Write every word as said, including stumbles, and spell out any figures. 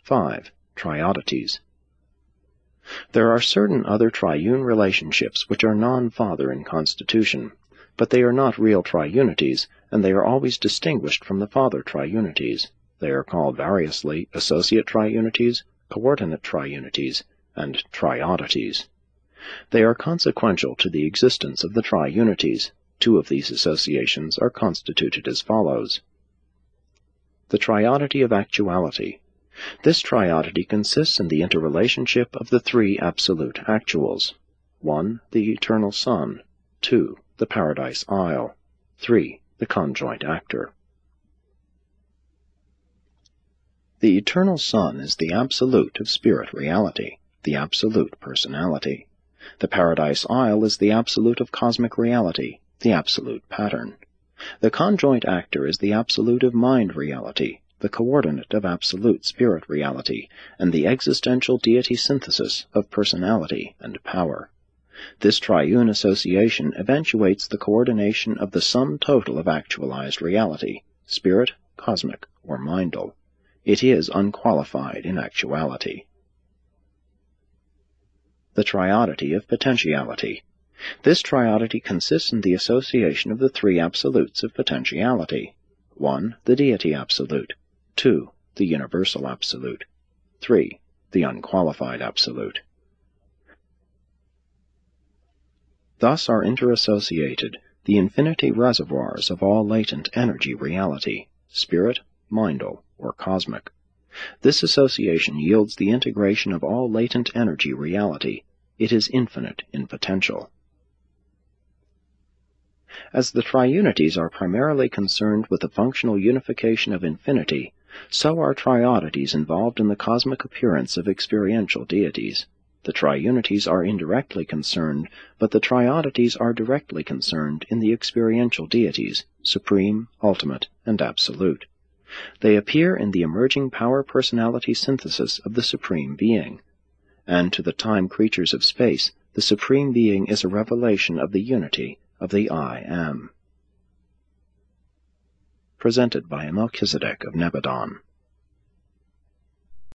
five. Triodities. There are certain other triune relationships which are non-father in constitution, but they are not real triunities, and they are always distinguished from the father triunities. They are called variously associate triunities, coordinate triunities, and triodities. They are consequential to the existence of the triunities. Two of these associations are constituted as follows. The triodity of actuality. This triodity consists in the interrelationship of the three absolute actuals. one. The eternal Son. two. The Paradise Isle. three. The conjoint actor. The eternal Son is the absolute of spirit reality, the absolute personality. The Paradise Isle is the absolute of cosmic reality, the absolute pattern. The conjoint actor is the absolute of mind reality, the coordinate of absolute spirit reality, and the existential deity synthesis of personality and power. This triune association eventuates the coordination of the sum total of actualized reality, spirit, cosmic, or mindal. It is unqualified in actuality. The triodity of potentiality. This triodity consists in the association of the three absolutes of potentiality. one. The deity absolute. two. The universal absolute. three. The unqualified absolute. Thus are interassociated the infinity reservoirs of all latent energy reality, spirit, mindal, or cosmic. This association yields the integration of all latent energy reality. It is infinite in potential. As the triunities are primarily concerned with the functional unification of infinity, so are triodities involved in the cosmic appearance of experiential deities. The triunities are indirectly concerned, but the triodities are directly concerned in the experiential deities, supreme, ultimate, and absolute. They appear in the emerging power-personality synthesis of the Supreme Being. And to the time creatures of space, the Supreme Being is a revelation of the unity of the I Am. Presented by Melchizedek of Nebadon.